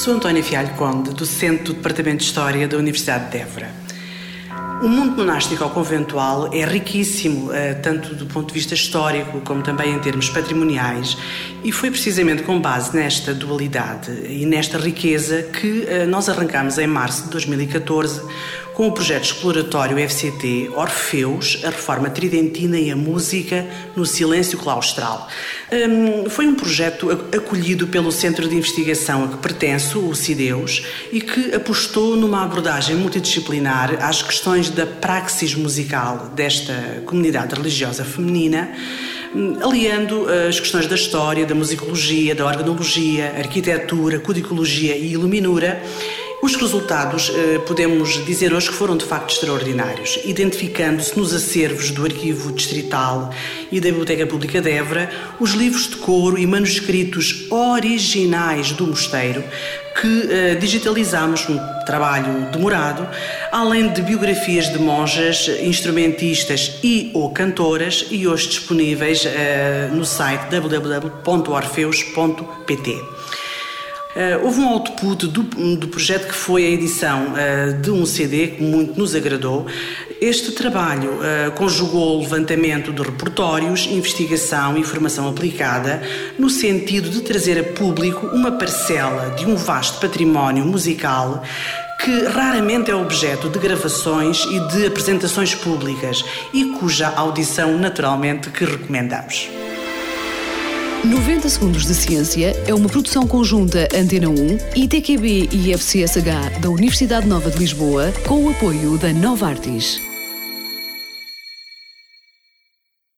Sou Antónia Fialho Conde, docente do Departamento de História da Universidade de Évora. O mundo monástico ou conventual é riquíssimo, tanto do ponto de vista histórico como também em termos patrimoniais, e foi precisamente com base nesta dualidade e nesta riqueza que nós arrancámos em março de 2014 com o projeto exploratório FCT Orfeus, a Reforma Tridentina e a Música no Silêncio Claustral. Foi um projeto acolhido pelo Centro de Investigação a que pertenço, o CIDEUS, e que apostou numa abordagem multidisciplinar às questões da praxis musical desta comunidade religiosa feminina, aliando as questões da história, da musicologia, da organologia, arquitetura, codicologia e iluminura. Os resultados, podemos dizer hoje que foram de facto extraordinários, identificando-se nos acervos do Arquivo Distrital e da Biblioteca Pública de Évora os livros de coro e manuscritos originais do mosteiro que digitalizamos num trabalho demorado, além de biografias de monjas, instrumentistas e ou cantoras e hoje disponíveis no site www.orfeus.pt. Houve um output do projeto que foi a edição de um CD que muito nos agradou. Este trabalho conjugou o levantamento de repertórios, investigação e formação aplicada no sentido de trazer a público uma parcela de um vasto património musical que raramente é objeto de gravações e de apresentações públicas e cuja audição naturalmente que recomendamos. 90 Segundos de Ciência é uma produção conjunta Antena 1, ITQB e FCSH da Universidade Nova de Lisboa, com o apoio da Nova Artis.